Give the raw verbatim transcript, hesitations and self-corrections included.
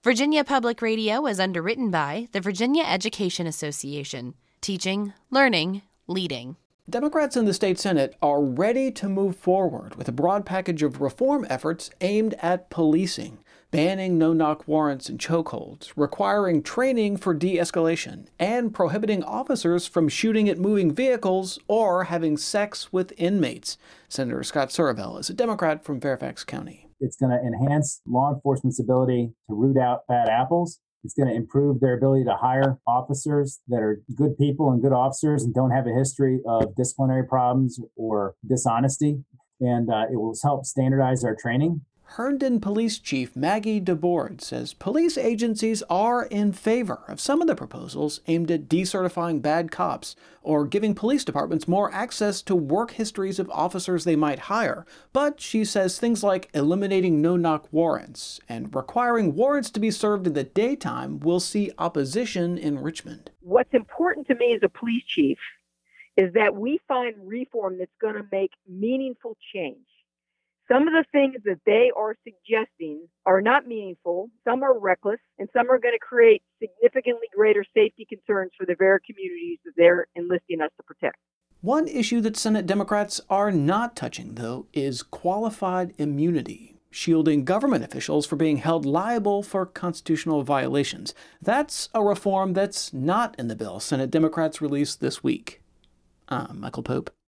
Virginia Public Radio is underwritten by the Virginia Education Association, teaching, learning, leading. Democrats in the state Senate are ready to move forward with a broad package of reform efforts aimed at policing, banning no-knock warrants and chokeholds, requiring training for de-escalation, and prohibiting officers from shooting at moving vehicles or having sex with inmates. Senator Scott Surville is a Democrat from Fairfax County. It's going to enhance law enforcement's ability to root out bad apples. It's going to improve their ability to hire officers that are good people and good officers and don't have a history of disciplinary problems or dishonesty. And uh, it will help standardize our training. Herndon Police Chief Maggie DeBoard says police agencies are in favor of some of the proposals aimed at decertifying bad cops or giving police departments more access to work histories of officers they might hire. But she says things like eliminating no-knock warrants and requiring warrants to be served in the daytime will see opposition in Richmond. What's important to me as a police chief is that we find reform that's going to make meaningful change. Some of the things that they are suggesting are not meaningful, some are reckless, and some are going to create significantly greater safety concerns for the very communities that they're enlisting us to protect. One issue that Senate Democrats are not touching, though, is qualified immunity, shielding government officials from being held liable for constitutional violations. That's a reform that's not in the bill Senate Democrats released this week. I'm Michael Pope.